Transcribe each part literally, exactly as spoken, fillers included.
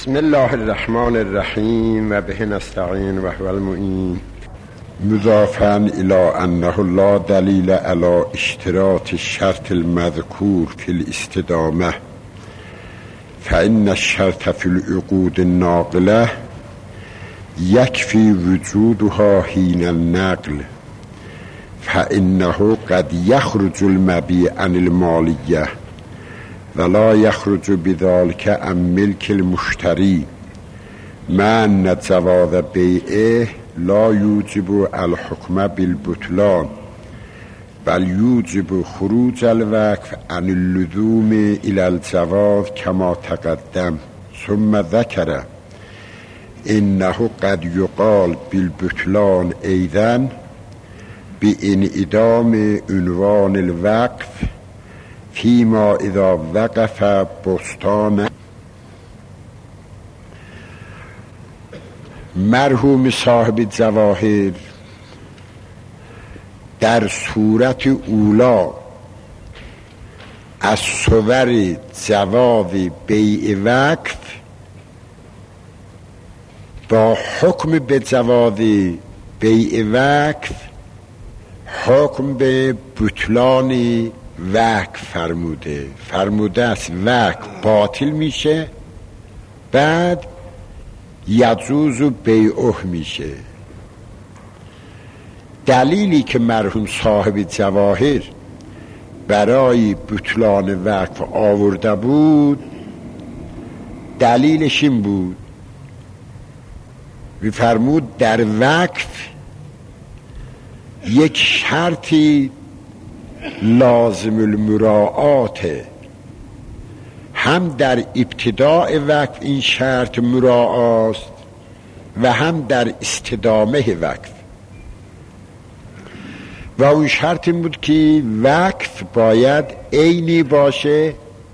بسم الله الرحمن الرحیم و به نستعین و هو المعین. مضافاً الى انه لا دلیل علی اشتراط الشرط المذکور فی الاستدامه فان الشرط فی العقود الناقله یکفی وجودها حین النقل فانه قد یخرج المبیع عن المالیه ولا یخرج بذلك عن ملک المشتری مع ان جواز بیعه لا یوجب الحکم بالبطلان بل یوجب خروج الوقف عن اللزوم الى الجواز كما تقدم. ثم ذكر انه قد يقال بالبطلان ايضا بانعدام عنوان الوقف فيما اذا وقف بستان. مرحوم صاحب جواهر در صورت اولا از صور جواز بیع وقف با حکم به جواز بیع وقف حکم به بطلان وقف فرموده فرموده است وقف باطل میشه، بعد یجوز بیعه میشه. دلیلی که مرحوم صاحب جواهر برای بطلان وقف آورده بود دلیلش این بود، میفرمود در وقف یک شرطی لازم المراعاته، هم در ابتداء وقف این شرط مراعاست و هم در استدامه وقف، و اون شرط این بود که وقف باید عینی باشه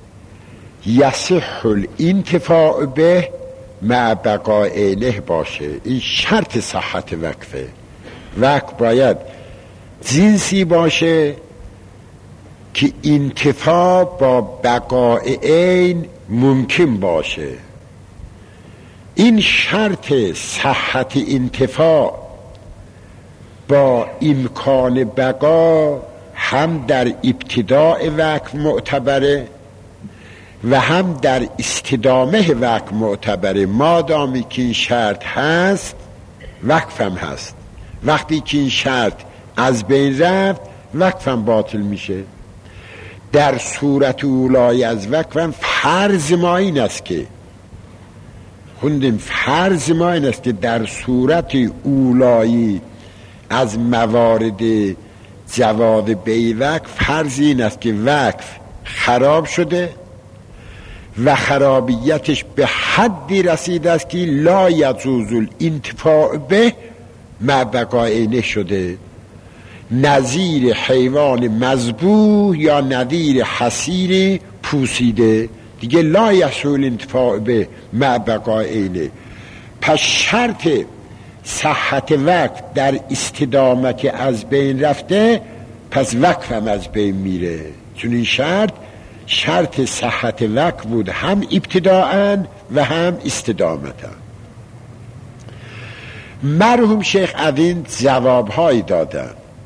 یصح الانتفاع به مع بقاء عینه باشه. این شرط صحت وقفه. وقف باید جنسی باشه که انتفاع با بقاء عین ممکن باشه. این شرط صحت انتفاع با امکان بقا هم در ابتداء وقف معتبره و هم در استدامه وقف معتبره. مادامی که این شرط هست وقف هم هست. وقتی که این شرط از بین رفت وقف هم باطل میشه. در صورت اولای از وقف هم فرض ما این است که خوندیم فرض ما این است که در صورت اولایی از موارد جواز بیع وقف فرض این است که وقف خراب شده و خرابیتش به حدی رسیده است که لا یجوز الانتفاع به مع بقاء عینه شده، نظیر حیوان مذبوح یا نظیر حصیر پوسیده دیگه لا یحصل انتفاع به مع بقاء عینه. پس شرط صحت وقف در استدامه که از بین رفته پس وقف هم از بین میره، چون این شرط شرط صحت وقف بود هم ابتداءً و هم استدامتاً. مرحوم شیخ عدین جوابهایی دادن.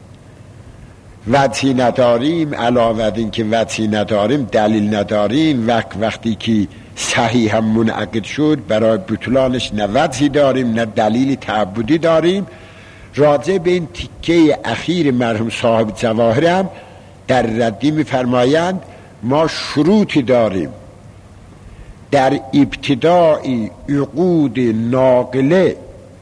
وجهی نداریم، علاوه این که وجهی نداریم دلیل نداریم، وقت وقتی که صحیح هم منعقد شد برای بطلانش نه وجهی داریم نه دلیل تعبدی داریم. راجع به این تیکه اخیر مرحوم صاحب جواهر هم در ردی می‌فرمایند ما شروطی داریم در ابتدای عقود ناقله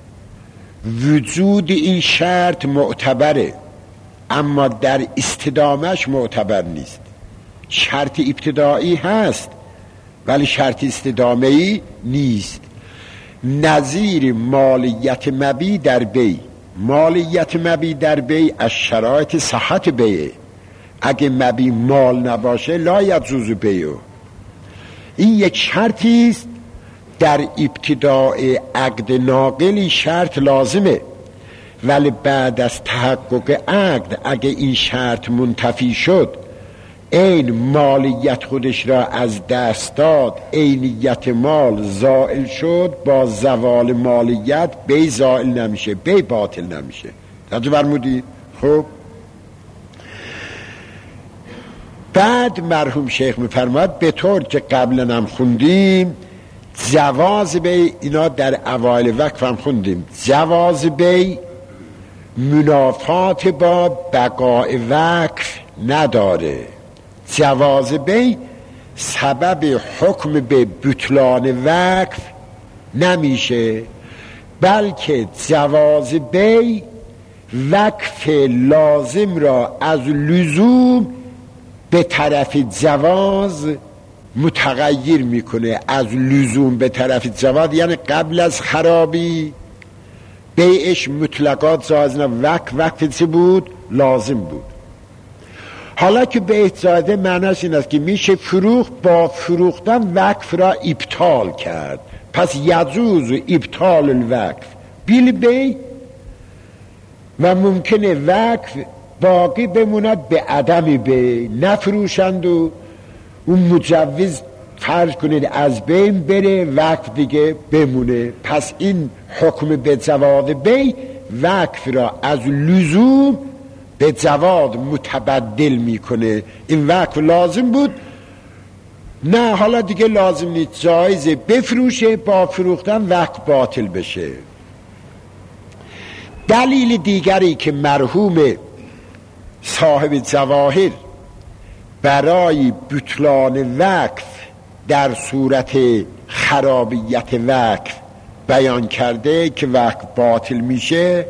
وجود این شرط معتبره اما در استدامهش معتبر نیست. شرط ابتدایی هست ولی شرط استدامه‌ای نیست. نظیر مالیت مبیع در بیع. مالیت مبیع در بیع از شرایط صحت بیع. اگه مبیع مال نباشه لا یجوز بیع. این یک شرطی است در ابتداء عقد ناقلی شرط لازمه، ولی بعد از تحقق عقد اگه این شرط منتفی شد این مالیت خودش را از دست داد، عینیت مال زائل شد، با زوال مالیت بی زائل نمیشه، بی باطل نمیشه. توجه فرمودید؟ خب بعد مرحوم شیخ میفرماد به طور که قبلا هم خوندیم جواز بی، اینا در اوایل وقف هم خوندیم، جواز بی منافات با بقاء وقف نداره. جواز بی سبب حکم به بطلان وقف نمیشه، بلکه جواز بی وقف لازم را از لزوم به طرف جواز متغیر میکنه. از لزوم به طرف جواز یعنی قبل از خرابی بیعش مطلقات جایز نه، وقف وقف چه بود؟ لازم بود. حالا که بیع زاده معنیش این است که میشه فروخت، با فروختن وقف را ابطال کرد. پس یجوز ابطال الوقف بیل بی و ممکنه وقف باقی بموند به عدم بی، نفروشند و اون مجوز فرض کنید از بین بره، وقف دیگه بمونه. پس این حکم به جواز بی وقف را از لزوم به جواز متبدل میکنه. این وقف لازم بود، نه حالا دیگه لازم نیست، جایزه بفروشه، با فروختن وقف باطل بشه. دلیل دیگری که مرحوم صاحب جواهر برای بطلان وقف در صورت خرابیت وقف بیان کرده که وقف باطل میشه،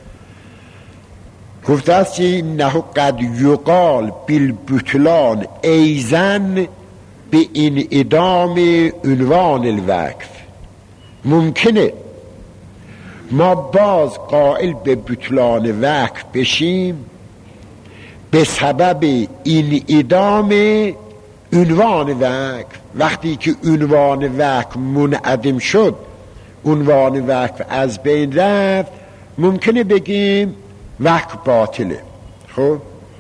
گفته است که نه قد یقال بالبطلان ایزن به این ادام عنوان الوقف. ممکنه ما باز قائل به بطلان وقف بشیم به سبب این ادام عنوان وقف. وقتی که عنوان وقف منعدم شد، عنوان وقف از بین رفت، ممکنه بگیم وقف باطله. خب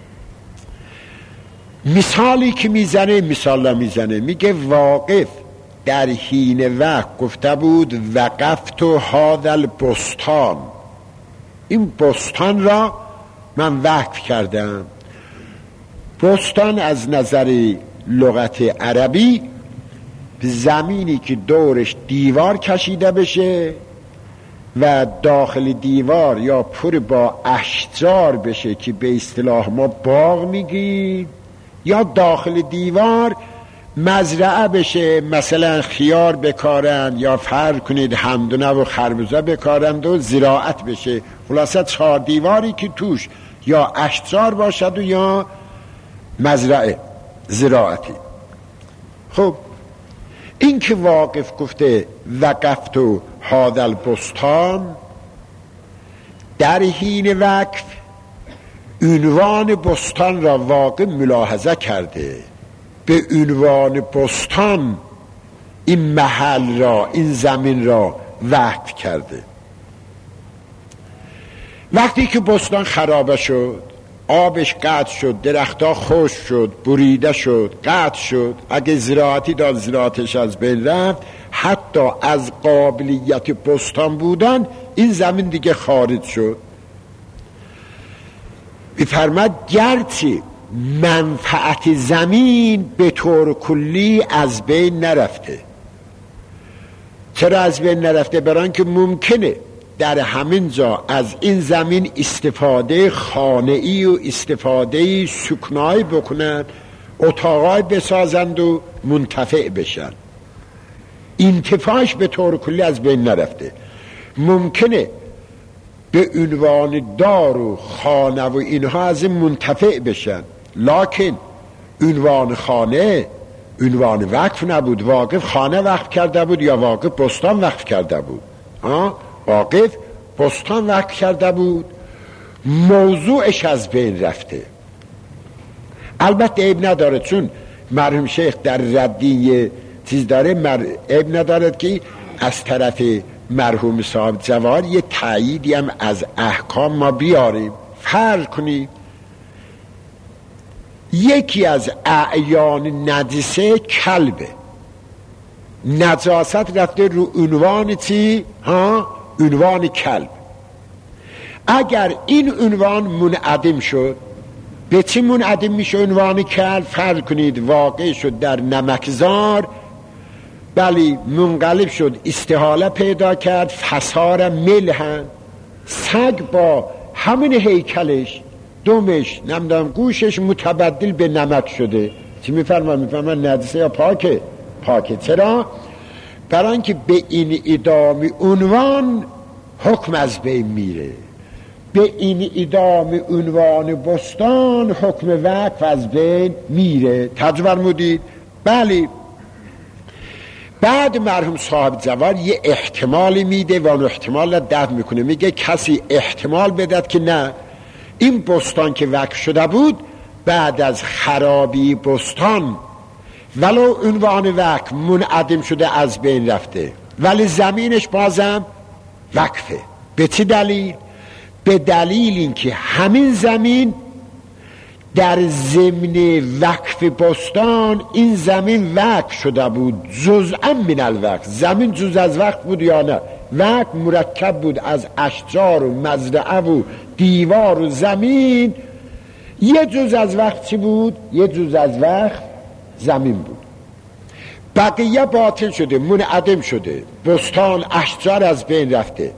مثالی که میزنه، مثال میزنه، میگه واقف در حین وقف گفته بود وقفت هذا البستان، این بستان را من وقف کردم. بستان از نظر لغت عربی زمینی که دورش دیوار کشیده بشه و داخل دیوار یا پر با اشجار بشه که به اصطلاح ما باغ میگیم، یا داخل دیوار مزرعه بشه، مثلا خیار بکارند یا فرض کنید هندونه و خربزه بکارند و زراعت بشه. خلاصه چهار دیواری که توش یا اشجار باشد و یا مزرعه زراعتی. خب این که واقف گفته وقفت و هذا البستان، در حین وقف عنوان بستان را واقع ملاحظه کرده، به عنوان بستان این محل را، این زمین را وقف کرده. وقتی که بستان خرابه شد، آبش قطع شد، درختها خشک شد، بریده شد، قطع شد، اگه زراعتی داد زراعتش از بین رفت، حتی از قابلیت بستان بودن این زمین دیگه خارج شد. بفرماد گرچه منفعت زمین به طور کلی از بین نرفته. چرا از بین نرفته؟ برای که ممکنه در همین جا از این زمین استفاده خانه‌ای و استفاده سکنایی بکنند، اتاقای بسازند و منتفع بشن. انتفاعش به طور کلی از بین نرفته. ممکنه به عنوان دار و خانه و اینها از این منتفع بشن، لکن عنوان خانه عنوان وقف نبود. واقف خانه وقف کرده بود یا واقف بستان وقف کرده بود؟ آه؟ واقف بستان وقف کرده بود، موضوعش از بین رفته. البته عیب نداره، چون مرحوم شیخ در ردی چیز داره، مر... عیب ندارد که از طرف مرحوم صاحب جواهر یه تأییدی هم از احکام ما بیاریم. فرض کنی یکی از اعیان نجسه کلبه، نجاست رفته رو عنوان چی؟ ها؟ عنوان کلب. اگر این عنوان منعدم شد، به چی منعدم میشه عنوان کلب؟ فرض کنید واقع شد در نمکزار، بلی منقلب شد استحاله پیدا کرد، فسار ملحن، سگ با همین هیکلش، دمش، نمیدونم گوشش متبدل به نمک شده. چی میفرمان؟ میفرمان نجسه یا پاکه؟ پاکه. چرا؟ برای اینکه به این ادامه عنوان حکم از بین میره، به این ادامه عنوان بستان حکم وقف از بین میره. تجربه فرمودید؟ بله. بعد مرحوم صاحب جوار یه احتمالی میده و اون احتمال را دفع میکنه، میگه کسی احتمال بدد که نه، این بستان که وقف شده بود بعد از خرابی بستان ولو عنوان وقف منعدم شده از بین رفته ولی زمینش بازم وقفه. به چه دلیل؟ به دلیل اینکه همین زمین در ضمن وقف بستان این زمین وقف شده بود جزءا من الوقف. زمین جز از وقف بود یا نه؟ وقف مرکب بود از اشجار و مزرعه و دیوار و زمین. یه جز از وقف چی بود؟ یه جز از وقف زمین بود. بقیه باطل شده، منعدم شده، بستان اشجار از بین رفته.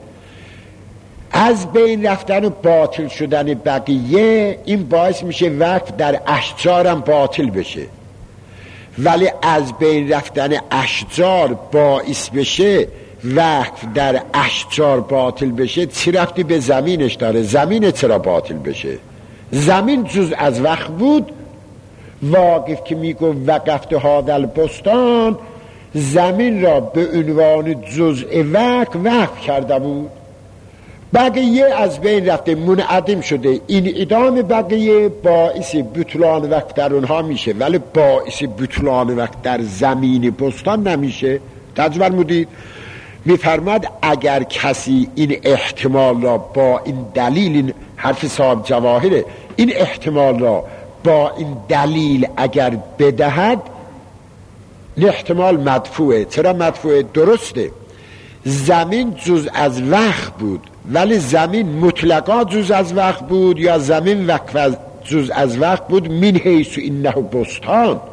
از بین رفتن و باطل شدن بقیه این باعث میشه وقف در اشجارم باطل بشه، ولی از بین رفتن اشجار باعث بشه وقف در اشجار باطل بشه، چی رفتی به زمینش داره؟ زمین چرا باطل بشه؟ زمین جز از وقف بود. واقف که میگو وقفت هذا البستان، زمین را به عنوان جزء وقف وقف کرده بود، بقیه از بین رفته، منعدم شده. این ادامه بقیه باعث بطلان وقت در اونها میشه ولی باعث بطلان وقت در زمین بستان نمیشه. تجربه فرمودید؟ میفرماد اگر کسی این احتمال را با این دلیل، این حرف صاحب جواهره، این احتمال را با این دلیل اگر بدهد، این احتمال مدفوعه. چرا مدفوعه؟ درسته زمین جز از وقف بود ولی زمین مطلقا جز از وقف بود یا زمین وقف جز از وقف بود من حیث انه بستان؟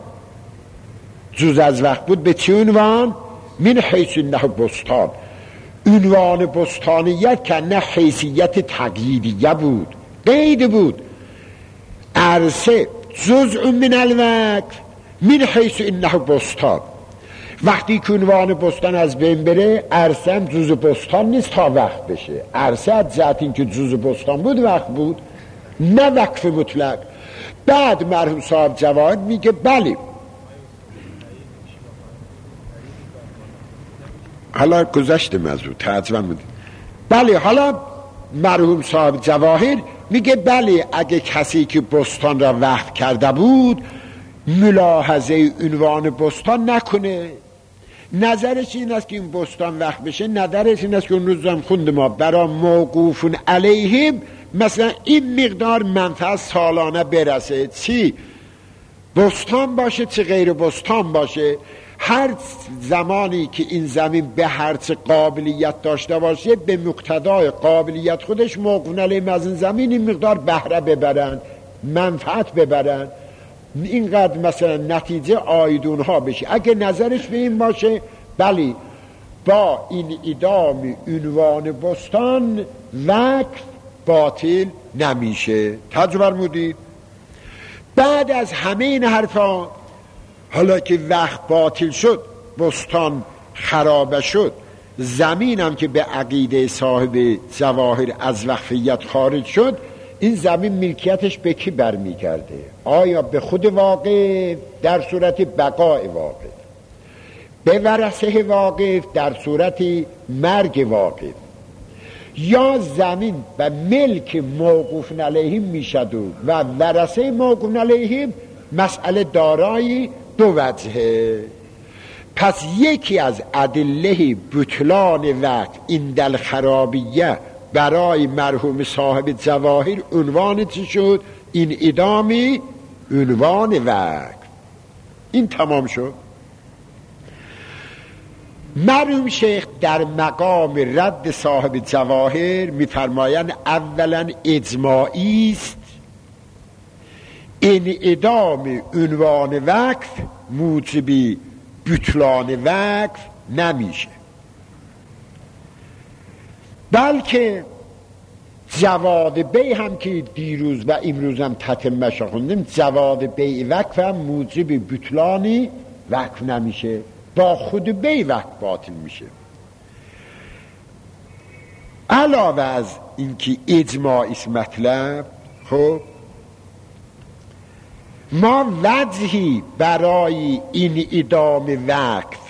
جز از وقف بود به چه عنوان؟ من حیث انه بستان. عنوان بستانیت که نه حیثیت تقییدیه بود، قید بود. عرصه جزء من الوقف من حیث انه بستان. وقتی که عنوان بستان از بین بره، عرصه هم جزء بستان نیست تا وقف بشه. عرصه از ذات این که جزء بستان بود وقف بود، نه وقف مطلق. بعد مرحوم صاحب جواد میگه بله، حالا گذشته موضوع تعجب بود. بله حالا مرحوم صاحب جواهر میگه بله اگه کسی که بستان را وقف کرده بود ملاحظه عنوان بستان نکنه، نظرش این است که این بستان وقف بشه، نظرش این است که اون روز هم خوند ما برا موقوفون علیهم مثلا این مقدار منفعه سالانه برسه، چی؟ بستان باشه چه غیر بستان باشه، هر زمانی که این زمین به هر چه قابلیت داشته باشه به مقتضای قابلیت خودش موقوفون علیهم از این زمین این مقدار بهره ببرن، منفعت ببرن، اینقدر مثلا نتیجه آیدون ها بشه. اگه نظرش به این باشه بله با این ادامه عنوان بستان وقف باطل نمیشه. تجربه فرمودید؟ بعد از همه این حرفا، حالا که وقف باطل شد، بستان خراب شد، زمینم که به عقیده صاحب جواهر از وقفیت خارج شد، این زمین ملکیتش به کی برمیگرده؟ آیا به خود واقف در صورت بقای واقف، به ورثه واقف در صورت مرگ واقف، یا زمین و ملک موقوف علیهم میشد و ورثه موقوف علیهم؟ مسئله دارای دو وجهه. پس یکی از ادله بطلان وقت این دل خرابیه برای مرحوم صاحب جواهر عنوان چی شد؟ این ادامه عنوان وقف. این تمام شد. مرحوم شیخ در مقام رد صاحب جواهر میفرمایند اولا اجماعی است انعدام عنوان وقف موجب بطلان وقف نمیشه، بلکه جواد بی هم که دیروز و امروز هم تتمه شا خوندیم، جواد بی وقف هم موجب بطلانی وقف نمیشه، با خود بی وقف باطل میشه. علاوه از اینکه اجماعی است مطلب، خب ما وجهی برای این ادام وقف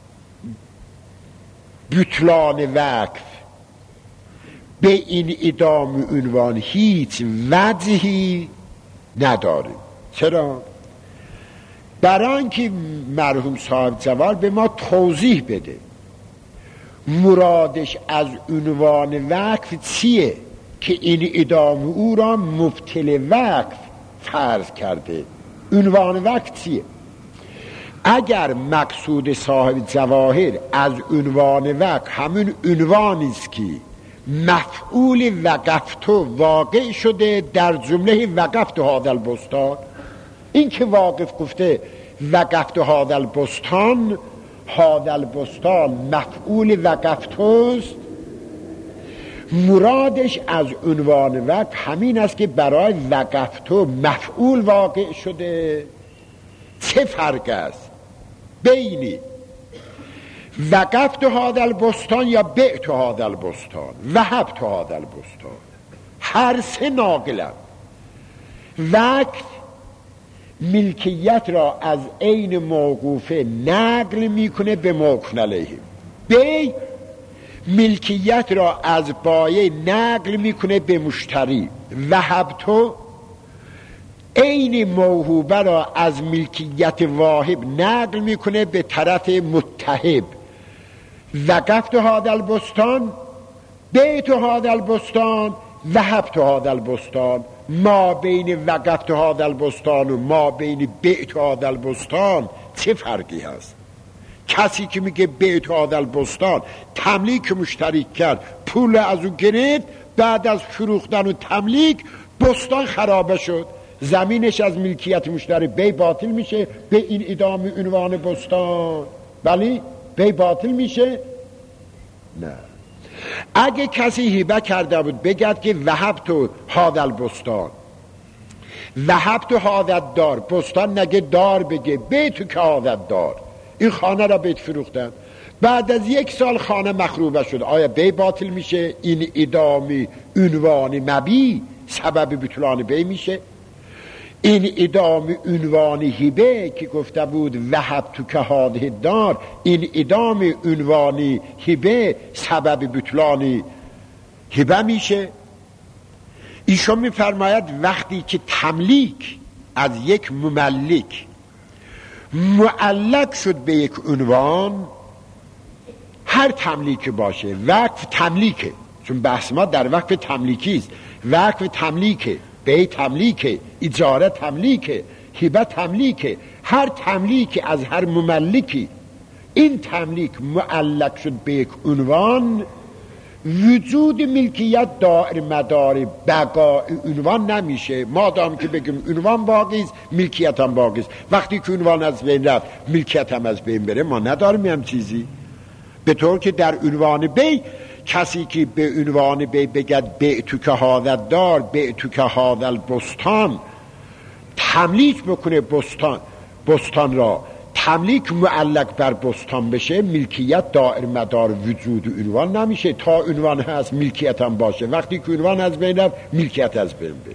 بطلان وقف به این ادام عنوان هیچ وجهی نداریم. چرا؟ برای اینکه مرحوم صاحب جوال به ما توضیح بده مرادش از عنوان وقف چیه که این ادام او را مبطل وقف فرض کرده. عنوان وقف چیه؟ اگر مقصود صاحب جواهر از عنوان وقف همون عنوانی است که مفعول وقفتو واقع شده در جمله وقفتو هذا البستان، این که واقف گفته وقفتو هذا البستان، هذا البستان مفعول وقفتوست، مرادش از عنوان وقف همین است که برای وقفتو مفعول واقع شده. چه فرق است بینی وقفتو هذا البستان یا بعتو هذا البستان، وهبتو هذا البستان؟ هر سه ناقلند. وقف ملکیت را از عین موقوفه نقل میکنه به موقوف علیه. بی ملکیت را از بایع نقل میکنه به مشتری. وهبتو عین موهوبه را از ملکیت واهب نقل میکنه به طرف متهب. وقفتو هذا البستان، بیتو هذا البستان، وهبتو هذا البستان. ما بین وقفتو هذا البستان و ما بین بیتو هذا البستان چه فرقی هست؟ کسی که میگه بیتو هذا البستان تملیک مشتری کرد، پول از او گرفت، بعد از فروختن و تملیک بستان خرابه شد، زمینش از ملکیت مشتری بی باطل میشه به این ادامه عنوان بستان. ولی بی باطل میشه؟ نه. اگه کسی هیبه کرده بود بگد که وهبتو هذا البستان، وهبتو هذا الدار، بستان نگه دار بگه، بیتو که هذا الدار، این خانه را بیت فروختن، بعد از یک سال خانه مخروبه شد، آیا بی باطل میشه؟ این ادامه عنوان مبی سبب بطلان بی میشه؟ این ادامه عنوان هبه که گفته بود وهبتو که هذا الدار، این ادامه عنوان هبه سبب بطلان هبه میشه؟ ایشون میفرماید وقتی که تملیک از یک مملک معلق شد به یک عنوان، هر تملیک باشه، وقف تملیکه، چون بحث ما در وقف تملیکی است، وقف تملیکه، بی تملیکه، اجاره تملیکه، هبه تملیکه، هر تملیک از هر مملکی این تملیک معلق شد به یک عنوان، وجود ملکیت دائر مدار بقاء عنوان نمیشه، مادام که بگیم عنوان باقی است ملکیت هم باقی است. وقتی که عنوان از بین رفت ملکیت هم از بین بره، ما نداریم هم چیزی. به طور که در عنوان بی کسی که به عنوان بی بگد بعتو که هذا الدار، بعتو که هذا البستان، تملیک بکنه بستان بستان را، تملیک معلق بر بستان بشه، ملکیت دائر مدار وجود عنوان نمیشه. تا عنوان هست ملکیت هم باشه، وقتی که عنوان از بین رفت ملکیت از بین بره.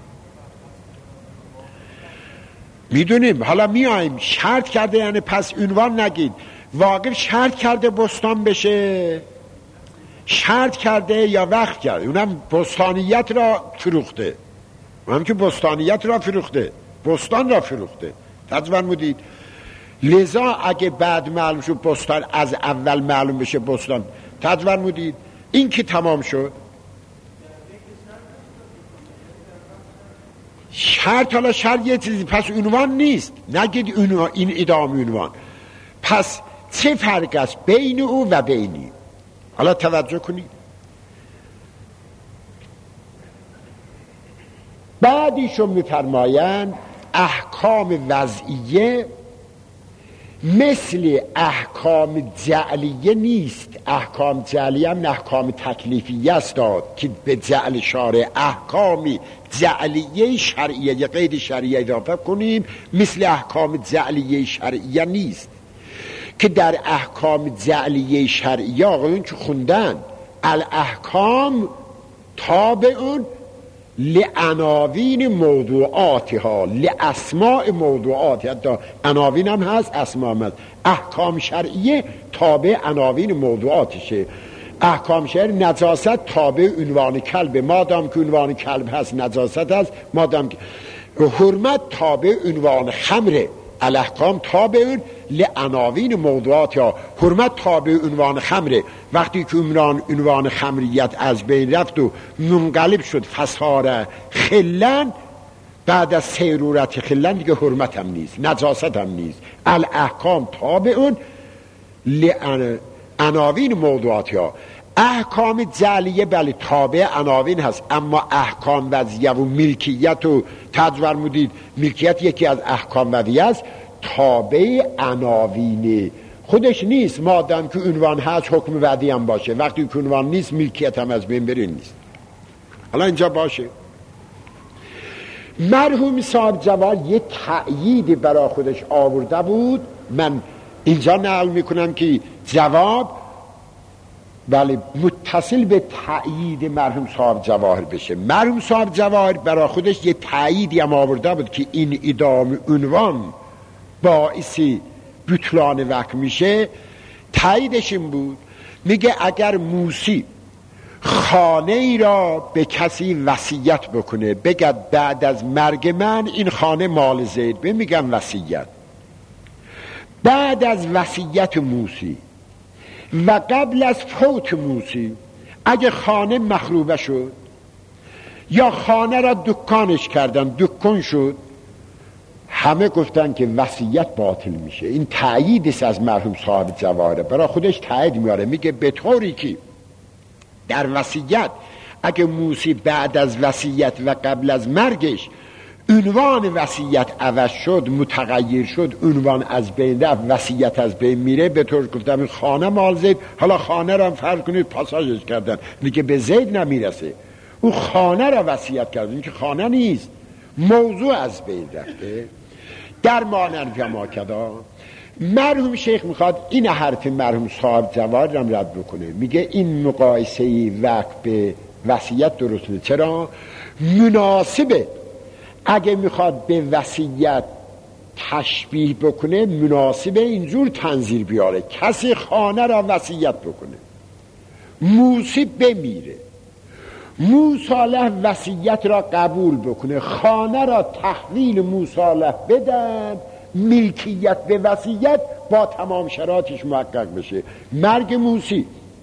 میدونیم. حالا میایم شرط کرده، یعنی پس عنوان نگید، واقع شرط کرده بستان بشه، شرط کرده یا وقف کرده، اونم بستانیت را فروخته، اونم که بستانیت را فروخته، بستان را فروخته. تجربه مودید. لذا اگه بعد معلوم شد بستان، از اول معلوم بشه بستان، تجربه مودید این که تمام شد. شرط، حالا شرط یه چیزی، پس عنوان نیست، نگید عنوان، این ادام عنوان. پس چه فرق است بین او و بینی؟ حالا توجه کنید. بعدیشون میفرمایند احکام وضعیه مثل احکام جعلیه نیست. احکام جعلیه هم احکام تکلیفیه است که به جعل شارع احکامی جعلیه شرعیه، یه قید شرعیه اضافه کنیم، مثل احکام جعلیه شرعیه نیست. که در احکام جعلیه شرعیه آقایون که خوندن الاحکام تابعون لعناوین موضوعاتها، لاسماء موضوعات، حتی عناوین هم هست، اسماء هم هست. احکام شرعیه تابع عناوین موضوعاتشه. احکام شرعی نجاست تابع عنوان کلب، مادام که عنوان کلب هست نجاست هست، مادام که حرمت تابع عنوان خمره. الاحکام تابع لعناوین موضوعات، یا حرمت تابع عنوان خمره. وقتی که عنوان عنوان خمریت از بین رفت و منقلب شد فسار خلن، بعد از سیرورت خلن دیگه حرمت هم نیست، نجاست هم نیست. الاحکام تابع لعناوین موضوعات. یا احکام جعلیه بله تابع عناوین هست، اما احکام وضعیه و ملکیت و تجور مدید، ملکیت یکی از احکام وضعیه است، تابع عناوین خودش نیست. مادام که عنوان هست حکم وضعی هم باشه، وقتی که عنوان نیست ملکیت هم از بین بره نیست. حالا اینجا باشه. مرحوم صاحب جواد یه تأیید برای خودش آورده بود، من اینجا نقل میکنم که جواب ولی متصل به تأیید مرحوم صاحب جواهر بشه. مرحوم صاحب جواهر برای خودش یه تأییدی هم آورده بود که این ادام عنوان باعث بطلان وقت میشه. تأییدش این بود، میگه اگر موسی خانه ای را به کسی وصیت بکنه، بگد بعد از مرگ من این خانه مال زید، به میگم وصیت. بعد از وصیت موسی و قبل از فوت موسی اگه خانه مخروبه شد یا خانه را دکانش کردن، دکان شد، همه گفتن که وصیت باطل میشه. این تأییدش از مرحوم صاحب جواهر برای خودش تأیید میاره، میگه به طوری که در وصیت اگه موسی بعد از وصیت و قبل از مرگش عنوان وصیت عوض شد، متغیر شد، عنوان از بین رفت، وصیت از بین میره، به طور گفتم این خانه مال زید. حالا خانه را هم فرض کنید پاساژش کردن، میگه به زید نمیرسه، او خانه را وصیت کرد، این که خانه نیست، موضوع از بین رفته. در مانند جمع کدا مرحوم شیخ میخواد این حرف مرحوم صاحب جواد را رد بکنه، میگه این مقایسه وقت به وصیت درست نیست. چرا؟ مناسبه اگه میخواد به وصیت تشبیه بکنه، مناسبه اینجور تنظیر بیاره، کسی خانه را وصیت بکنه، موسی بمیره، موصالح وصیت را قبول بکنه، خانه را تحویل موصالح بدن، ملکیت به وصیت با تمام شرایطش محقق بشه. مرگ موسی،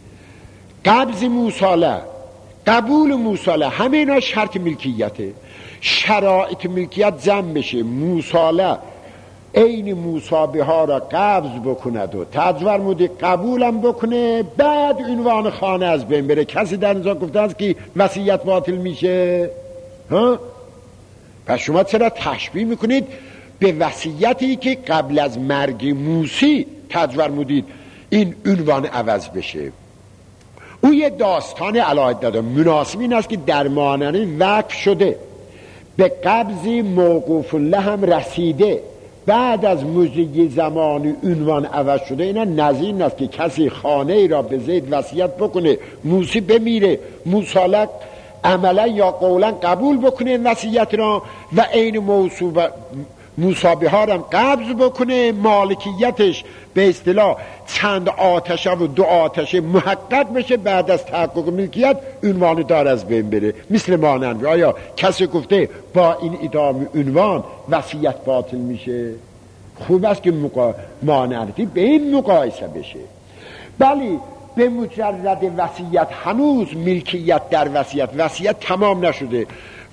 قبض موصالح، قبول موصالح، همه اینا شرط ملکیته. شرایط ملکیت جمع بشه، موصالح عین موصابه ها را قبض بکند و تجور مودی قبولم بکنه، بعد عنوان خانه از بین بره. کسی در اینجا گفته است که وصیت باطل میشه؟ ها؟ پس شما چرا تشبیه میکنید به وصیتی که قبل از مرگ موسی تجور مودید این عنوان عوض بشه؟ او یه داستان علایت داده. مناسب این است که در مانند وقف شده، به قبض موقوف الله هم رسیده، بعد از مجری زمانی عنوان عوض شده. اینا نظیر است که کسی خانه ای را به زید وصیت بکنه، موسی بمیره، موصالح عملا یا قولا قبول بکنه وصیت را و عین موصوب موصابه ها را قبض بکنه، مالکیتش به اصطلاح چند آتشه و دو آتشه محقق بشه، بعد از تحقق ملکیت عنوان دار از بین بره. مثل مانند آیا کسی گفته با این ادامه عنوان وصیت باطل میشه؟ خوب است که مقا... مانندی به این مقایسه بشه. بلی به مجرد وصیت هنوز ملکیت در وصیت، وصیت تمام نشده،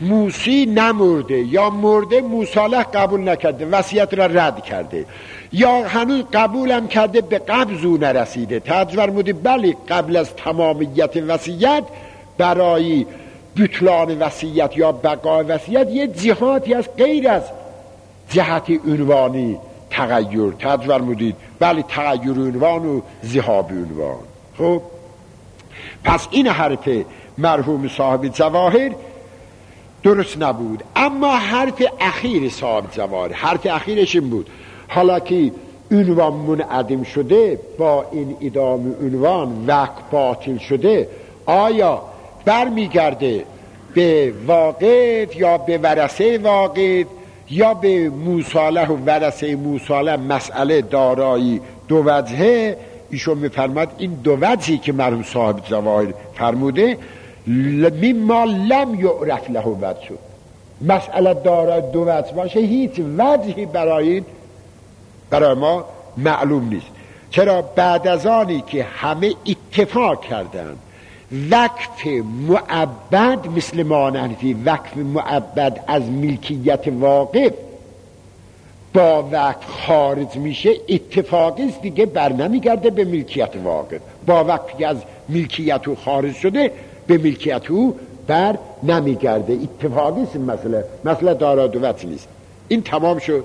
موسی نمرده یا مرده مصالح قبول نکرده، وصیت را رد کرده، یا هنوز قبولم کرده به قبض او نرسیده. تجور مودی بلی قبل از تمامیت وصیت برای بطلان وصیت یا بقای وصیت یه جهاتی از غیر از جهت عنوانی تغییر. تجور مودید بلی تغییر عنوان و ذهاب عنوان. خب پس این حرف مرحوم صاحب جواهر درست نبود. اما حرف اخیر صاحب جواهر، حرف اخیرش این بود حالا که عنوان منعدم شده، با این ادامه عنوان وقت باطل شده، آیا برمیگرده به واقف یا به ورثه واقف یا به مصالح و ورثه مصالح؟ مسئله دارایی دو وجهه. ایشون میفرماد این دو وجهی که مرحوم صاحب جواهر فرموده مما لم یعرف له وجه، مسئله دارای دو وجه باشه هیچ وجهی برای برای ما معلوم نیست. چرا؟ بعد از آنی که همه اتفاق کردن وقف معبد مثل مانندی وقف معبد از ملکیت واقف با وقف خارج میشه، اتفاقی است دیگه، بر نمیگرده به ملکیت واقف. با وقفی از ملکیت او خارج شده به ملکیت او بر نمیگرده، اتفاقی است. مسئله مسئله دارا دو وجه نیست. این تمام شد.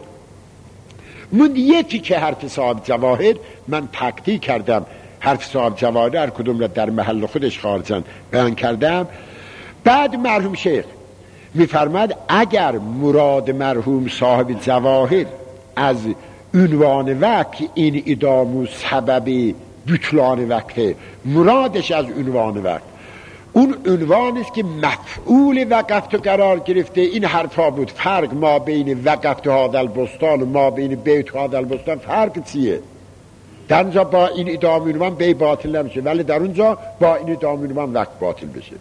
من یکی که حرف صاحب جواهر من تقطیع کردم، حرف صاحب جواهر هر کدوم را در محل خودش خارجن بیان کردم. بعد مرحوم شیخ میفرماد اگر مراد مرحوم صاحب جواهر از عنوان وقت این ادامه سبب بطلان وقته، مرادش از عنوان وقت اون عنوان است که مفعول وقفت قرار گرفته، این حرفا بود. فرق ما بین وقفت هذا البستان و ما بین بیت هذا البستان فرق چیه؟ در اونجا با این ادامه عنوان بی باطل نمیشه، ولی در اونجا با این ادامه عنوان وقت باطل بشه.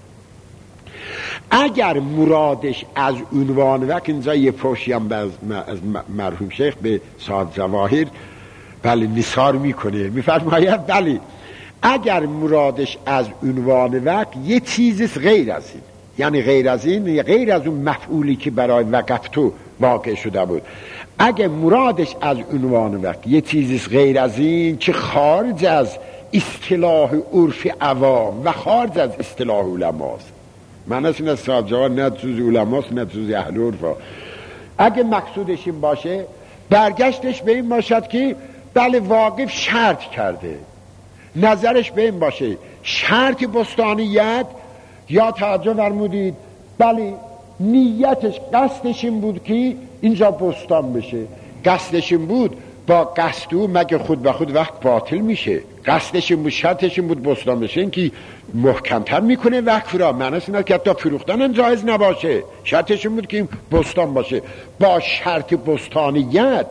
اگر مرادش از عنوان وقت، اینجا یه پوشیم از مرحوم شیخ به صاحب جواهر بله نثار میکنه، میفرماید بله اگر مرادش از عنوان وقت یه چیزی غیر از این، یعنی غیر از این، غیر از اون مفعولی که برای وقفتو واقع شده بود، اگر مرادش از عنوان وقت یه چیزی غیر از این که خارج از اصطلاح عرف عوام و خارج از اصطلاح علماست، من از این از صاحب جواهر نه جز علماست نه جز اهل عرف، اگه مقصودش این باشه برگشتش به این باشد که بله واقف شرط کرده، نظرش به این باشه شرط بستانیت، یا توجه فرمودید بله نیتش قصدش این بود که اینجا بستان بشه، قصدش این بود، با قصد او مگه خود به خود وقت باطل میشه؟ قصدش این بود، شرطش این بود بستان بشه، این که محکمتر میکنه وقف را. معنیش اینه که حتی فروختن هم جایز نباشه، شرطش این بود که این بستان باشه. با شرط بستانیت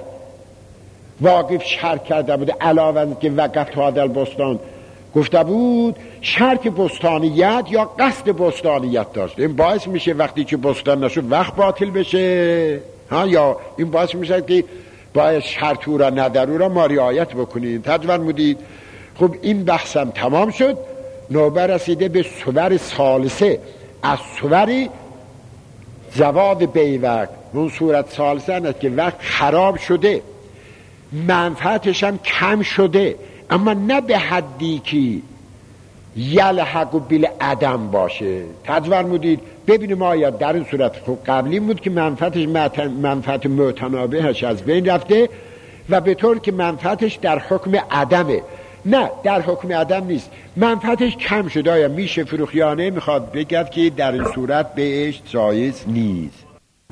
واقف شرط کرده بود، علاوه از که وقفت هذا البستان گفته بود شرط بستانیت یا قصد بستانیت داشت. این باعث میشه وقتی که بستان نشد وقت باطل بشه ها، یا این باعث میشه که باید شرط او را ندر او را ما رعایت بکنید. تجور مودید. خب این بحثم تمام شد، نوبه رسیده به صور ثالثه از صور جواب بیوقت. اون صورت ثالثه است که وقت خراب شده، منفعتش هم کم شده، اما نه به حدی که یلحق و بل عدم باشه. تجور مودید. ببینیم آیا در این صورت خب قبلی بود که منفعتش منفعت متنابهش از بین رفته و به طور که منفعتش در حکم عدمه. نه، در حکم عدم نیست، منفعتش کم شده. آیا میشه فروخیانه میخواد بگد که در این صورت بهش جایز نیست.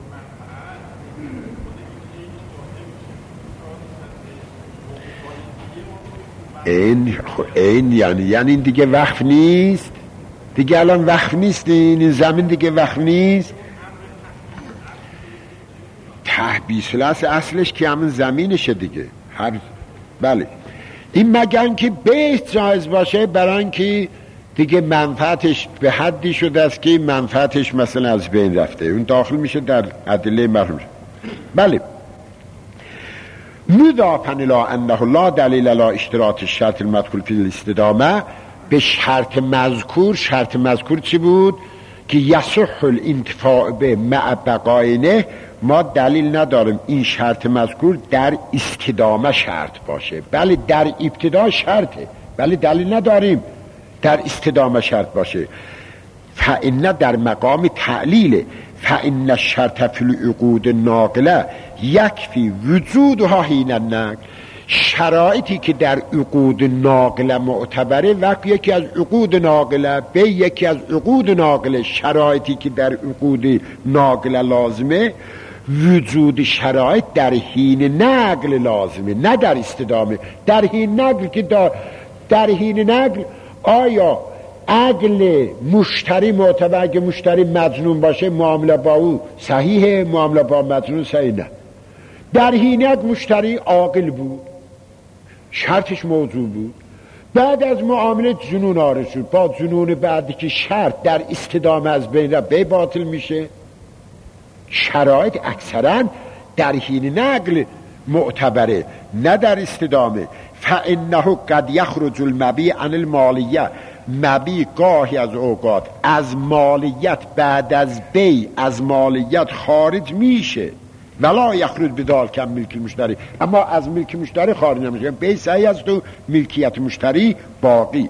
این این یعنی یعنی این دیگه وقف نیست دیگه، الان وقف نیست، این زمین دیگه وقف نیست. تحبیس الاصل اصلش که همون زمینشه دیگه. هر بله این مگن که بهت جایز باشه، برای اینکه دیگه منفعتش به حدی شده است که منفعتش مثلا از بین رفته، اون داخل میشه در ادله محروم. بله مضافاً الی انه لا دلیل علی اشتراط الشرط المذکور فی الاستدامه. به شرط مذکور، شرط مذکور چی بود؟ که یصح الانتفاع به مع بقاینه، ما دلیل نداریم این شرط مذکور در استدامه شرط باشه. بله در ابتدا شرطه، بله دلیل نداریم در استدامه شرط باشه. فإن در مقام تعلیل فإن الشرط فی العقود ناقله یکفی وجودها حین النقل. شرایطی که در عقود ناقله معتبره، وقت یکی از عقود ناقله به یکی از عقود ناقله، شرایطی که در عقود ناقله لازمه، وجود شرایط در حین نقل لازمه، نه در استدامه. در حین نقل که در, در حین نقل آیا عقل مشتری معتبر، اگه مشتری مجنون باشه معامله با او صحیحه، معامله با مجنون صحیح نه. در حین نقل مشتری عاقل بود، شرطش موضوع بود، بعد از معامله جنون آرز شد، با جنون بعدی که شرط در استدامه از بین رفت باطل میشه. شرایط اکثرا در حین نقل معتبره، نه در استدامه. فانه قد یخرج المبیع عن المالیه، مبیع گاهی از اوقات از مالیت، بعد از بیع از مالیت خارج میشه، ولا یخرج بذلک ملک مشتری، اما از ملک مشتری خارج نمیشه. بیع صحیح است و ملکیت مشتری باقی.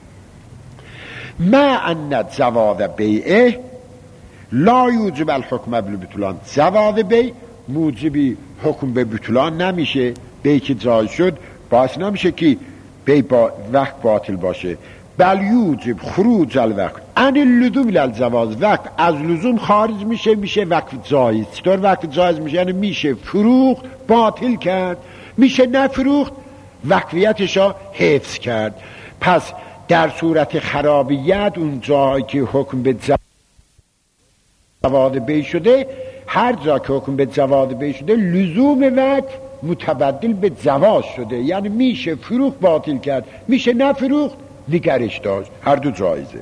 ما ان زواد بیعه لا یوجب الحکم بالبطلان، زواد بیع موجبی حکم به بطلان نمیشه. بیع که جایز شد باعث نمیشه که بیع با وقت باطل باشه. بل یوجب خروج الوقت عن اللزوم للجواز، وقت از لزوم خارج میشه، میشه وقت جایز. چطور وقت جایز میشه؟ یعنی میشه فروخت باطل کرد، میشه نفروخت وقفیتشا حفظ کرد. پس در صورت خرابیت اون جایی که حکم به زواد بیع شده، هر جا که حکم به زواد بیع شده لزوم وقت متبدل به جواز شده، یعنی میشه فروخت باطل کرد، میشه نفروخت نگرش داشت، هر دو جایزه.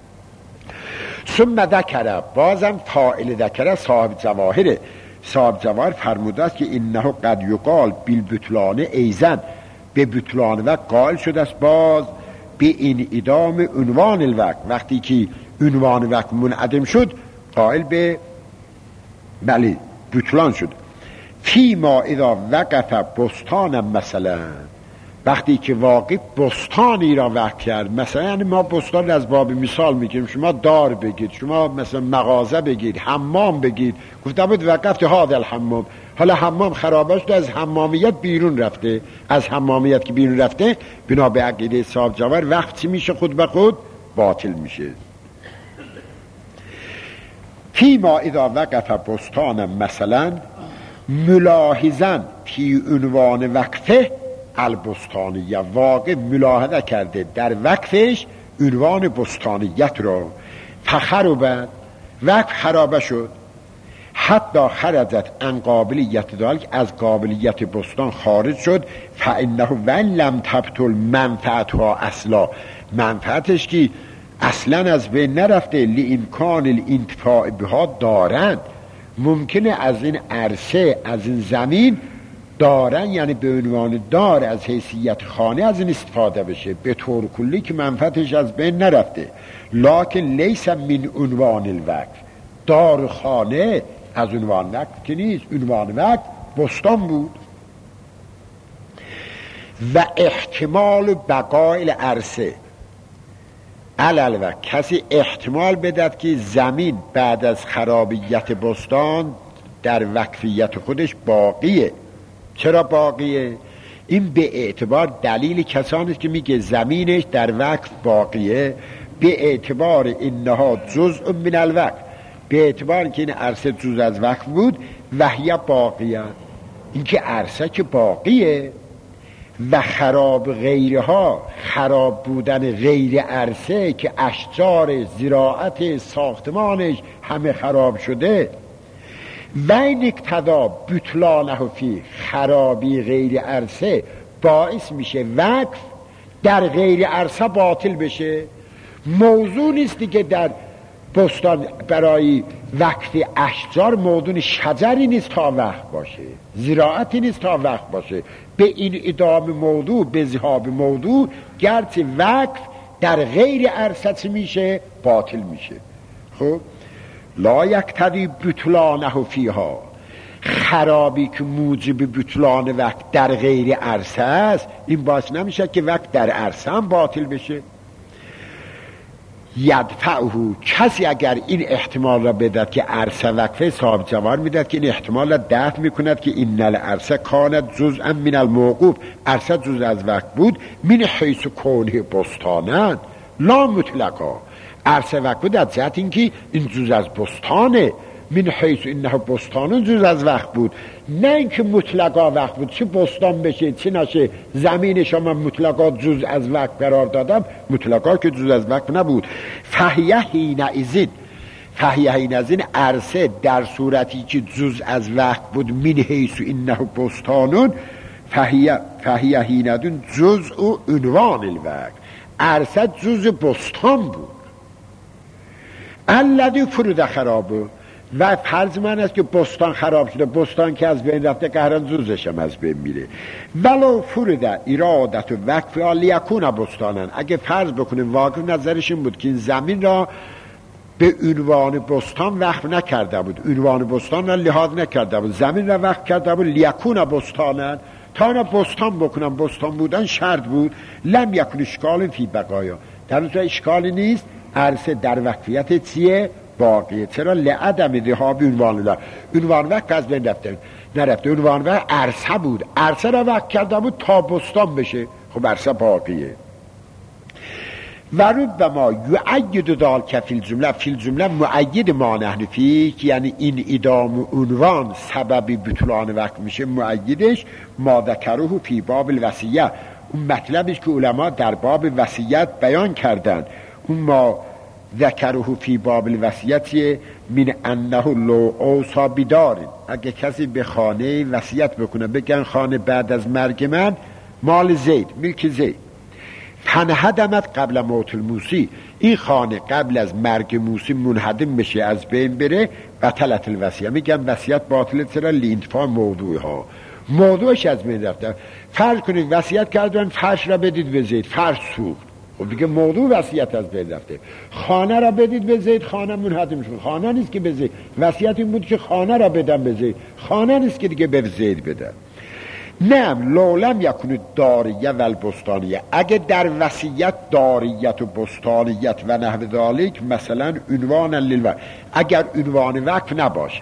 ثم ذکر، بازم فاعل ذکر صاحب جواهره، صاحب جواهر فرموده است که انه قد یقال بالبطلان ایزن، به بطلان وقت قائل شده است باز به این ادام عنوان الوقت، وقتی که عنوان وقت منعدم شد قائل به بله بطلان شد. فی ما اذا وقف بستان، مثلا وقتی که واقع بستانی را وقف کرد، مثلا یعنی ما بستان از باب مثال میگیم، شما دار بگید، شما مثلا مغازه بگید، حمام بگید، گفته بود وقفت هذا الحمام، حالا حمام خرابه شده، از حمامیت بیرون رفته، از حمامیت که بیرون رفته بنا به عقیده صاحب جواهر وقت چی میشه؟ خود به خود باطل میشه. فی ما اذا وقف بستان مثلا ملاحظا فی عنوان وقفه البستانیه، واقع ملاحظه کرده در وقفش عنوان بستانیت را. فخربت، وقف خرابه شد، حتی خرجت عن قابلیت ذلک، از قابلیت بستان خارج شد. فانه ون لم تبطل منفعتها اصلا، منفعتش که اصلا از بین نرفته، لامکان الانتفاع بها دارند، ممکنه از این عرصه، از این زمین دارن، یعنی به عنوان دار از حیثیت خانه از این استفاده بشه، به طور کلی که منفعتش از بین نرفته. لکن لیس من عنوان الوقف، دار خانه از عنوان وقف که نیست، عنوان وقف بستان بود. و احتمال بقای عرصه علل و کسی احتمال بدد که زمین بعد از خرابیت بستان در وقفیت خودش باقیه. چرا باقیه؟ این به اعتبار دلیل کسانی که میگه زمینش در وقف باقیه، به اعتبار انها جزء من الوقف، به اعتبار که این عرصه جزء از وقف بود، وهی باقیه، این که عرصه که باقیه. و خراب غیرها، خراب بودن غیر عرصه که اشجار، زراعت، ساختمانش همه خراب شده، و این اقتضا بطلانه فی، خرابی غیر عرصه باعث میشه وقف در غیر عرصه باطل بشه. موضوع نیستی که در بستان برای وقف اشجار موضوع شجری نیست تا وقف باشه، زراعتی نیست تا وقف باشه. به این ادامه موضوع، به ذهاب موضوع، گرچه وقف در غیر عرصه میشه باطل میشه. خب لا یقتضی بطلانه فیها، خرابی که موجب بطلان وقت در غیر عرصه است این باعث نمیشه که وقت در عرصه هم باطل بشه. یدفعه، کسی اگر این احتمال را بدهد که عرصه وقفه صاحب جوار میدهد که این احتمال را دفع میکند که این العرصه کانت جزءا من الموقوف، عرصه جز از وقت بود، من حیث کونه بستانن لا مطلقا، عرصه وقت بود از جهت اینکه این جز از بستانه، من حیث اینه بستانه جز از وقت بود، نه اینکه مطلقا وقت بود، چه بستان بشه چه نشه، زمین شما مطلقا جز از وقت قرار دادم، مطلقا که جز از وقت نبود. فهیه حینئذ، فهیه حینئذ عرصه در صورتی که جز از وقت بود، من حیث اینه بستانون، فهیه فهیه حینئذ جزء عنوان الوقت، عرصه جز بستان بود. الذی فرض خرابه، و فرض من است که بستان خراب شده، بستان که از بین رفته قهران جزش هم از بین میره. ولو فرض ارادت و وقف لیکون بستانن، اگه فرض بکنیم واقع نظرش این بود که این زمین را به عنوان بستان وقف نکرده بود، عنوان بستان را لحاظ نکرده بود، زمین را وقف کرده بود، لیکون بستانن، تا اینا بستان بکنم، بستان بودن شرط بود، لم یکن اشکال فی بقایا، در اونجا اشکالی نیست، عرصه در وقفیت چیه؟ باقیه. چرا؟ لعدم ذهاب عنوان الله، عنوان وقت از بین رفته نرفته، عنوان وقت عرصه بود، عرصه را وقت کرده بود تا بستان بشه، خب عرصه باقیه. و ربما یعید دال که فی الجمله، فی الجمله معید ما نحن فی، یعنی این ادام عنوان سبب بطلان وقت میشه، معیدش ما ذکره فی باب الوصیه، اون مطلبش که علما در باب وصیت بیان کردن، اون ما ذکره فی باب الوصیت من انه لو اوصا بدار، اگه کسی به خانه وصیت بکنه بگن خانه بعد از مرگ من مال زید، ملک زید، فنهدمت قبل موت الموسی، این خانه قبل از مرگ موسی منهدم بشه، از بین بره، بطلت الوصیه، میگن وصیت باطله، چرا؟ لانتفاع موضوعها، موضوعش از بین رفته. فرض کنید وصیت کردن فرش را بدید به زید، فرش سوخت، خب دیگه موضوع وصیت از بین رفته. خانه را بدید به زید، خانه منهدم شد، خانه نیست که به زید، وصیت این بود که خانه را بدم به زید، خانه نیست که دیگه به زید بدم. نعم لولم یکون داریه و البستانیه، اگه در وصیت داریت و بستانیت و نحو ذالک، مثلا عنوان للوقت، اگر عنوان وقف نباشه،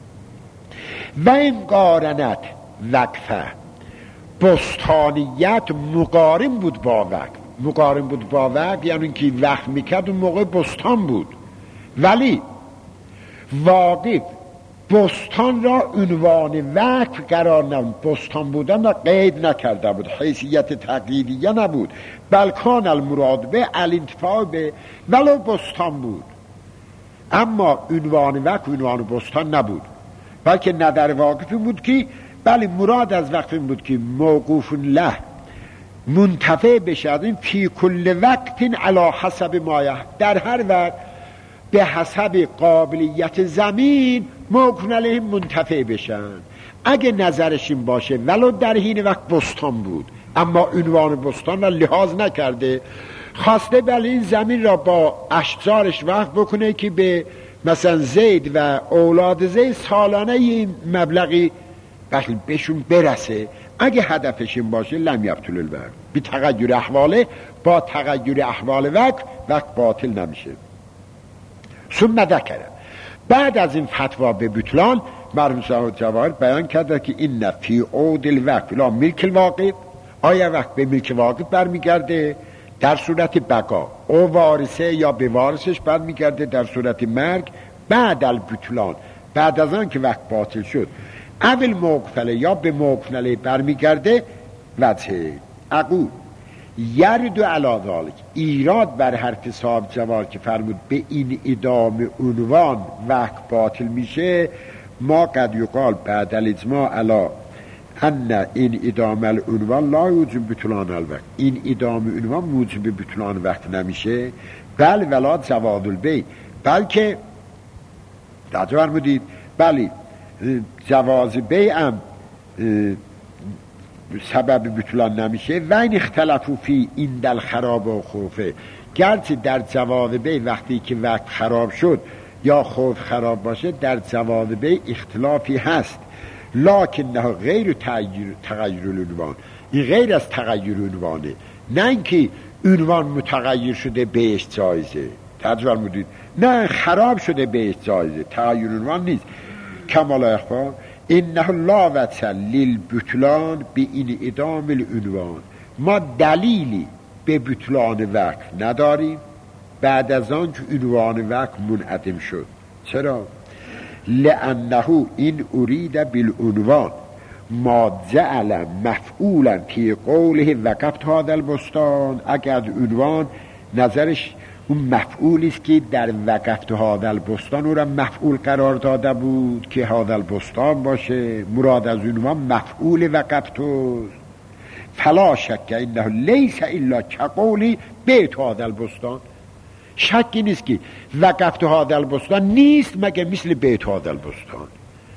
و این قارنت وقفه بستانیت مقارن بود با وقف، مقارن بود با وقف یعنی اینکه وقف میکرد اون موقع بستان بود، ولی واقف بستان را عنوان وقف قرار نبود، بستان بودن را قید نکرده بود، حیثیت تقییدیه نبود، بلکان المراد به الانتفاع به، ولو بستان بود، اما عنوان وقف عنوان بستان نبود، بلکه نظر واقف بود که بله مراد از وقف این بود که موقوف له منتفع بشدیم فی کل وقت علی حسب مایه، در هر وقت به حسب قابلیت زمین موقوف علیه منتفع بشن. اگه نظرش این باشه ولو در حین وقت بستان بود اما عنوان بستان را لحاظ نکرده، خواسته بله این زمین را با اشجارش وقف بکنه که به مثلا زید و اولاد زید سالانه این مبلغی بهشون برسه، اگه هدفش این باشه لم یبطل الوقت، بی تغییر احواله، با تغییر احوال وقت وقت باطل نمیشه. ثم ذکر، بعد از این فتوا به بطلان مرحوم صاحب جواهر بیان کرده که این فی عود الوقت لا ملک الواقف، آیا وقت به ملک واقف برمیگرده در صورت بقا، او وارثه یا به وارثش برمیگرده در صورت مرگ، بعد البطلان، بعد از آن که وقت باطل شد، اول موقفله یا به موقفله برمیگرده. وجه اقول یرد علی ذالک، ایراد بر حرف صاحب جوار که فرمود به این ادام عنوان وقت باطل میشه، ما قد یقال بعد الاجماع علی ان این ادام العنوان لا یوجب بطلان الوقت، این ادام عنوان موجب بطلان وقت نمیشه، بل ولا جواز البیع، بلکه در فرمودید بله جواز بیع هم سبب بطلان نمیشه. و این اختلافو فی این دل خراب و خوفه، گرچه در جواز بیع وقتی که وقت خراب شد یا خوف خراب باشه در جوانبه اختلافی هست، لکنه غیر تغییر تغییر العنوان، این غیر از تغییر عنوانه، نه اینکه عنوان متغیر شده بهش جایزه. توجه فرمودید؟ نه خراب شده بهش جایزه، تغییر عنوان نیست. کمال اخبار انه لا وجه للبطلان بین ادام العنوان، ما دلیلی به بطلان وقف نداریم بعد از آن که عنوان وقف منعدم شد. چرا؟ لانه این ارید بالعنوان ما جعل مفعولا فی قوله وقفت هذا البستان، اگر عنوان نظرش اون مفعولی است که در وقفت هذا البستان او را مفعول قرار داده بود که هذا البستان باشه، مراد از عنوان مفعول وقفت است. فلا شک انه لیس الا کقولی بیت هذا البستان، شکی نیست که وقفت هذا البستان نیست مگه مثل بیت هذا البستان.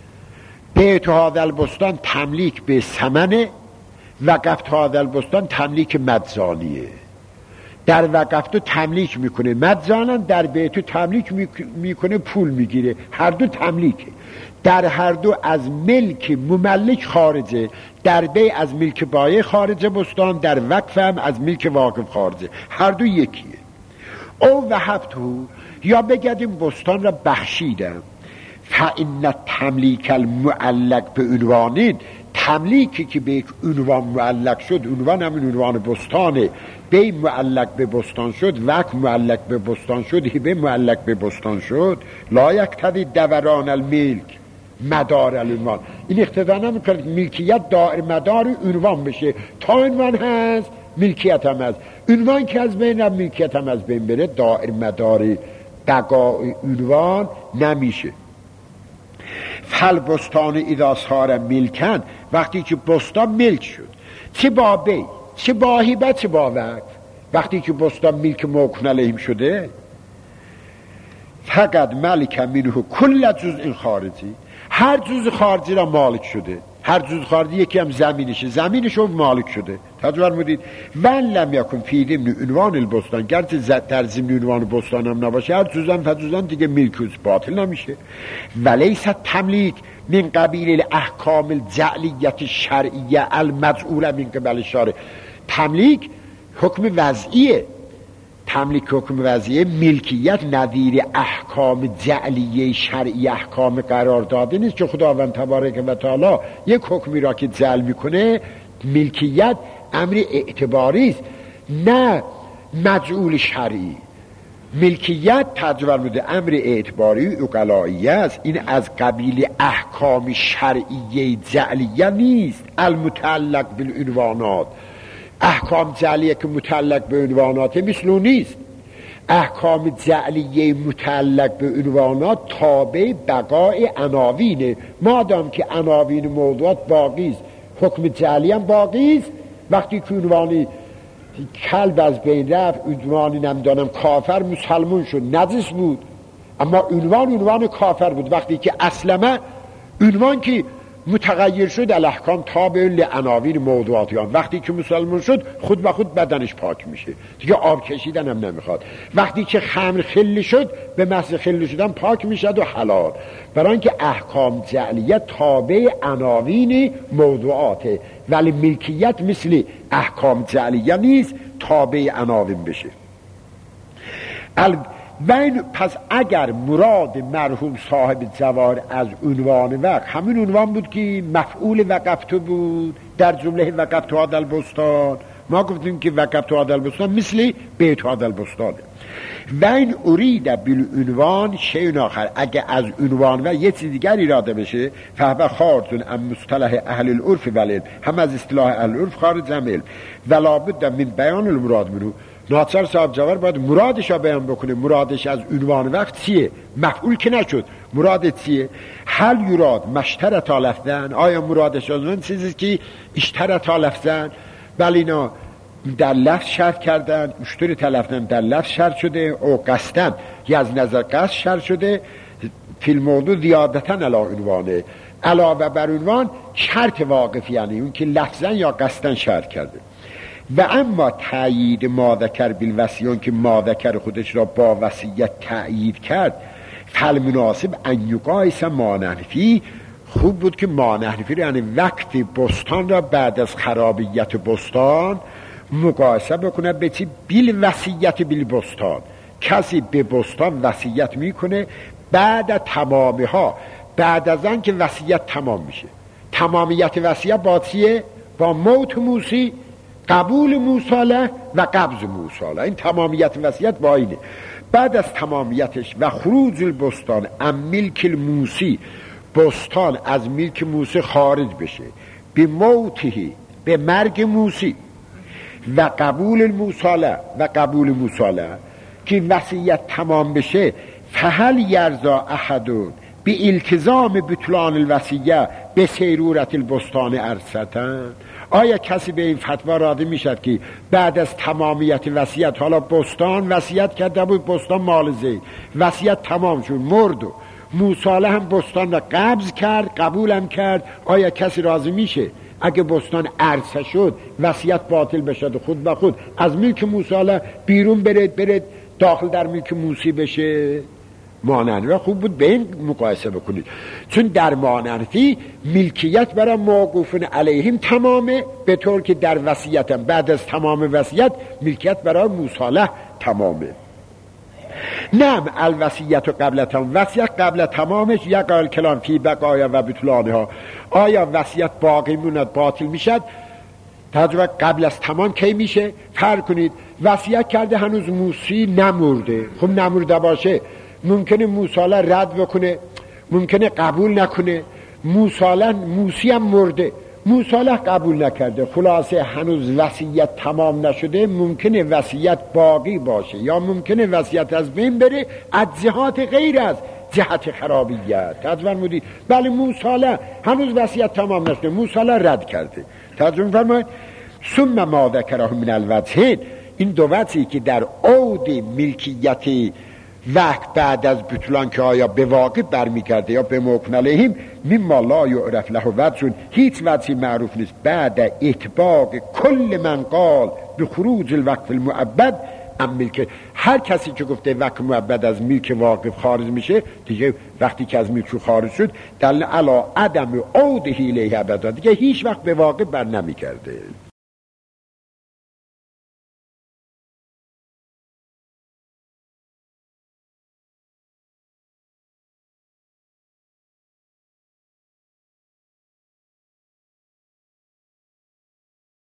بیت هذا البستان تملیک به ثمنه، وقفت هذا البستان تملیک مجانیه. در وقفتو تملیک میکنه مجانا، در بیتو تملیک میکنه پول میگیره، هر دو تملیکه. در هر دو از ملک مملک خارجه، در بی از ملک بایع خارجه بستان، در وقف هم از ملک واقف خارجه، هر دو یکیه. او وهبتو، یا بگردیم بستان را بخشیدم، فإن تملیک المعلق به عنوانین، تملیکی که به یک عنوان معلق شد، عنوان هم عنوان بستانه، بی معلق به بستان شد، وقت معلق به بستان شد، هبه معلق به بستان شد، لا یقتضی دوران الملک مدار العنوان، این اقتضا نمیکنه ملکیت دائر مدار عنوان بشه، تا عنوان هست ملکیت هم هست، عنوان که از بین هم ملکیت هم از بین بره، دائر مدار بقای عنوان نمیشه. فل بستان اذا صار ملکن، وقتی که بستان ملک شد، چه با بی چه با هبه چه با وقف، وقتی که بستان ملک موکون علیهم شده، فقط ملک منه کل جزء خارجی، هر جزء خارجی را مالک شده، هر جزء خارجی یکی هم زمینشه، زمینش رو مالک شده. تجربه فرمودید ون لم یکن فی ضمن عنوان البستان، گرچه در ضمن عنوان بستان هم نباشه، هر جزء هم فجزء دیگه ملک باطل نمیشه. ولیس تملیک من قبیل الاحکام الجعلیت الشرعیه المجعوله من قبل الشارع، تملیک حکم وضعیه، تملیک حکم وضعیه، ملکیت نظیر احکام جعلیه شرعی احکام قرار داده نیست که خداوند تبارک و تعالی یک حکمی را که جعل میکنه، ملکیت امر اعتباری است نه مجعول شرعی. ملکیت تجربه بوده امر اعتباری اقلایی است، این از قبیل احکام شرعیه جعلیه نیست المتعلق بالعنوانات. احکام جعلیه که متعلق به عنوانات مثل اون نیست، احکام جعلیه متعلق به عنوانات تابع بقای عناوینه، مادام که عناوین موضوعات باقی است حکم جعلی هم باقی است. وقتی که عنوانی کلب از بین رفت، عنوانی نمیدانم کافر مسلمون شد، نجس بود، اما عنوان عنوان کافر بود. وقتی که اسلمه عنوان که متغیر شد الاحکام تابع لعناوین موضوعاتیان، وقتی که مسلمان شد خود به خود بدنش پاک میشه، دیگه آب کشیدن هم نمیخواد. وقتی که خمر خل شد به محض خل شدن پاک میشد و حلال، برای اینکه احکام جعلیه تابع عناوین موضوعاته، ولی ملکیت مثل احکام جعلیه نیست تابع عناوین بشه. ال... بین پس اگر مراد مرحوم صاحب جواهر از عنوان وقت همین عنوان بود که مفعول وقفتو بود در جمله وقفتو هذا البستان، ما گفتیم که وقفتو هذا البستان مثل بیت هذا البستانه. و این ارید بالعنوان شیء آخر، اگر از عنوان و یه چیز دیگر اراده بشه فهو خارج عن مصطلح اهل العرف والعلم، هم از اصطلاح اهل العرف خارج هم علم، ولا بد من بیان المراد منو. ناصر صاحب جواهر باید مرادش را بیان بکنه، مرادش از عنوان وقت چیه؟ مفعول که نشد، مراد چیه؟ هل یراد مشترطا لفظن، آیا مرادش از اون چیزی که اشترطا لفظن؟ بله اینا در لفظ شرط کردن، اشتری تلفظن در لفظ شرط شده، او قصدن یا از نظر قصد شرط شده، فی الموضوع زیادتاً علی عنوانه، علاوه بر عنوان شرط واقف، یعنی اون که لفظن یا قصدن شرط کرده. و اما تأیید ما ذکر بالوصیون، که ما ذکر خودش را با وصیت تأیید کرد، فالمناسب ان یقایس مانحنفی، خوب بود که مانحنفی رو یعنی وقت بستان را بعد از خرابیت بستان مقایسه بکنه به چی؟ بیل وصیت بیل بستان. کسی به بستان وصیت میکنه بعد تمامی ها، بعد از آن که وصیت تمام میشه. تمامیت وصیت با چیه؟ با موت موسی، قبول موصاله و قبض موصاله. این تمامیت وصیت با اینه. بعد از تمامیتش و خروج البستان ام ملک الموسی، بستان از ملک موسی خارج بشه، به موتهی، به مرگ موسی، و قبول الموصاله و قبول موصاله که وصیت تمام بشه، فهل یرضا احدون به التزام بطلان الوصیه به سیرورت البستان ارستن؟ آیا کسی به این فتوا راضی میشد که بعد از تمامیت وصیت، حالا بستان وصیت کرده بود، بستان مال زید، وصیت تمام شد، مرد و موصاله هم بستان را قبض کرد، قبول هم کرد، آیا کسی راضی میشه اگه بستان عرصه شد وصیت باطل بشد و خود به خود از ملک موصاله بیرون برد برد داخل در ملک موسی بشه؟ مانحنفی خوب بود به این مقایسه بکنید، چون در مانحنفی ملکیت برای موقوفون علیهم تمامه، به طور که در وصیت هم بعد از تمام وصیت ملکیت برای موصاله تمامه. نعم الوصیت و قبل تمام، وصیت قبل تمامش یقال کلام فی بقایا و بطلانها، آیا وصیت باقی موند باطل میشد؟ تجربه قبل از تمام کی میشه؟ فرض کنید وصیت کرده هنوز موسی نمرده، خب نمرده باشه ممکنه موصاله رد بکنه، ممکنه قبول نکنه، موصاله موسی هم مرده، موصاله قبول نکرده، خلاصه هنوز وصیت تمام نشده، ممکنه وصیت باقی باشه یا ممکنه وصیت از بین بره از جهات غیر از جهت خرابیت. ترجمه فرمودید بله موصاله هنوز وصیت تمام نشده، موصاله رد کرده. ترجمه فرمایید ثم ما ذکره من الوجهین، این دو وجهی که در عود ملکیت وقت بعد از بطلان که آیا به واقع برمیگرده یا به موکن علیهم، مما لا یعرف له وجه، هیچ وجهی معروف نیست بعد اطباق کل من قال به خروج الوقت المعبد ام ملک، هر کسی که گفته وقت معبد از ملک واقف خارج میشه دیگه، وقتی که از ملک خارج شد دل علی عدم عوده الیه ابدا، دیگه هیچ وقت به واقع بر نمیگرده.